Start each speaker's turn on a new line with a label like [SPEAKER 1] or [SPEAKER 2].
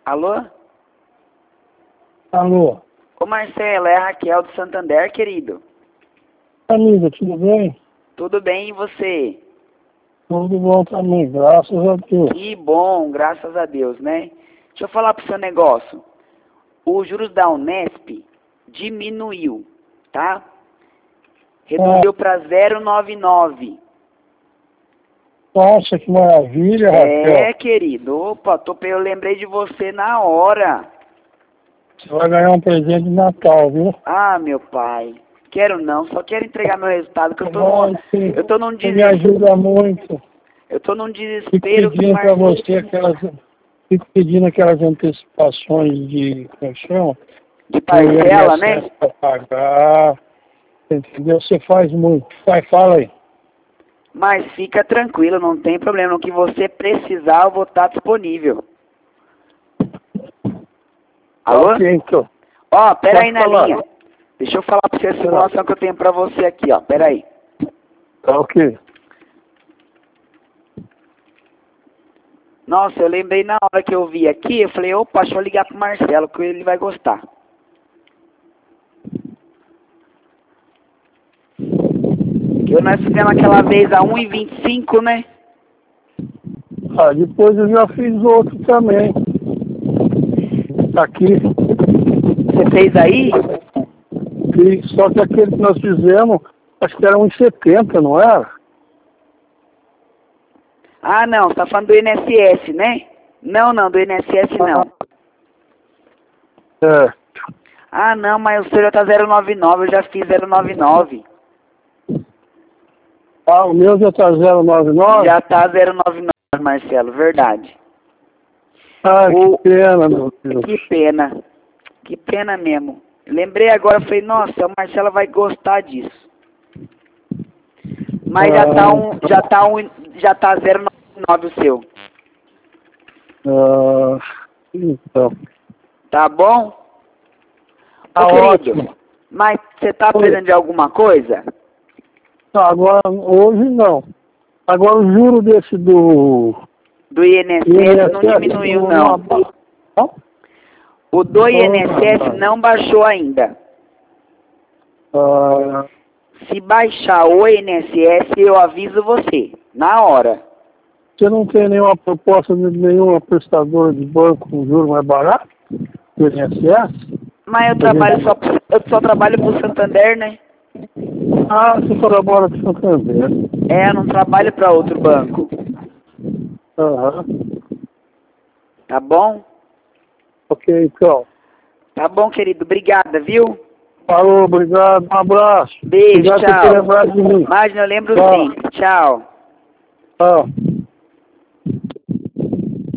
[SPEAKER 1] Alô?
[SPEAKER 2] Alô?
[SPEAKER 1] Ô Marcelo, é a Raquel do Santander, querido.
[SPEAKER 2] Amiga, tudo bem?
[SPEAKER 1] Tudo bem e você?
[SPEAKER 2] Tudo bom também, graças a Deus.
[SPEAKER 1] Que bom, graças a Deus, né? Deixa eu falar pro seu negócio. Os juros da Unesp diminuiu, tá? Reduziu para 0,99.
[SPEAKER 2] Nossa, que maravilha,
[SPEAKER 1] É,
[SPEAKER 2] Raquel.
[SPEAKER 1] querido. Opa, eu lembrei de você na hora.
[SPEAKER 2] Você vai ganhar um presente de Natal, viu?
[SPEAKER 1] Ah, meu pai. Quero não, só quero entregar meu resultado, que eu tô num
[SPEAKER 2] Você me ajuda muito.
[SPEAKER 1] eu tô num
[SPEAKER 2] Fico
[SPEAKER 1] desespero que
[SPEAKER 2] pedindo para você fico pedindo aquelas antecipações de, como chama?
[SPEAKER 1] de parcela, né?
[SPEAKER 2] Para pagar, entendeu? Você faz muito. Fala aí.
[SPEAKER 1] Mas fica tranquilo, não tem problema. O que você precisar, eu vou estar disponível. Alô?
[SPEAKER 2] Ok, então.
[SPEAKER 1] Ó, pera aí
[SPEAKER 2] Pode
[SPEAKER 1] na
[SPEAKER 2] falar.
[SPEAKER 1] linha. Deixa eu falar pra você a simulação que eu tenho pra você aqui, ó. Pera aí.
[SPEAKER 2] Tá ok.
[SPEAKER 1] Nossa, eu lembrei na hora que eu vi aqui, eu falei, opa, deixa eu ligar pro Marcelo, que ele vai gostar. Que nós fizemos aquela vez a 1,25, né?
[SPEAKER 2] Ah, depois eu já fiz outro também. Aqui.
[SPEAKER 1] Você fez aí?
[SPEAKER 2] E só que aquele que nós fizemos, acho que era 1,70, não era?
[SPEAKER 1] Ah, não, você tá falando do INSS, né? Não, do INSS não.
[SPEAKER 2] É.
[SPEAKER 1] Ah, não, mas o seu já tá 0,99, eu já fiz 0,99.
[SPEAKER 2] Ah, o meu já tá 0,99?
[SPEAKER 1] Já tá 0,99, Marcelo, verdade.
[SPEAKER 2] Ah, que pena, meu Deus.
[SPEAKER 1] Que pena. Que pena mesmo. Lembrei agora, falei, nossa, a Marcela vai gostar disso. Mas já tá 0,99 o seu.
[SPEAKER 2] Então.
[SPEAKER 1] Tá bom?
[SPEAKER 2] Tá
[SPEAKER 1] Ô, querido,
[SPEAKER 2] ótimo.
[SPEAKER 1] mas você tá precisando de alguma coisa?
[SPEAKER 2] Tá, agora, hoje não. Agora o juro desse do
[SPEAKER 1] Do INSS não diminuiu, não.
[SPEAKER 2] Não?
[SPEAKER 1] O do INSS não baixou ainda.
[SPEAKER 2] Ah,
[SPEAKER 1] Se baixar o INSS, eu aviso você, na hora.
[SPEAKER 2] você não tem nenhuma proposta de nenhuma prestadora de banco com juro mais barato? Do INSS?
[SPEAKER 1] Mas eu só trabalho pro Santander, né?
[SPEAKER 2] Ah, você colabora com o Santander.
[SPEAKER 1] É, eu não trabalho para outro banco.
[SPEAKER 2] Aham.
[SPEAKER 1] Tá bom?
[SPEAKER 2] Ok, então.
[SPEAKER 1] Tá bom, querido. Obrigada, viu?
[SPEAKER 2] Falou, obrigado, um abraço.
[SPEAKER 1] Beijo,
[SPEAKER 2] Obrigado por ter
[SPEAKER 1] tchau.
[SPEAKER 2] lembrado de mim.
[SPEAKER 1] Imagina, eu lembro
[SPEAKER 2] Tchau.
[SPEAKER 1] sim. Tchau.
[SPEAKER 2] Tchau.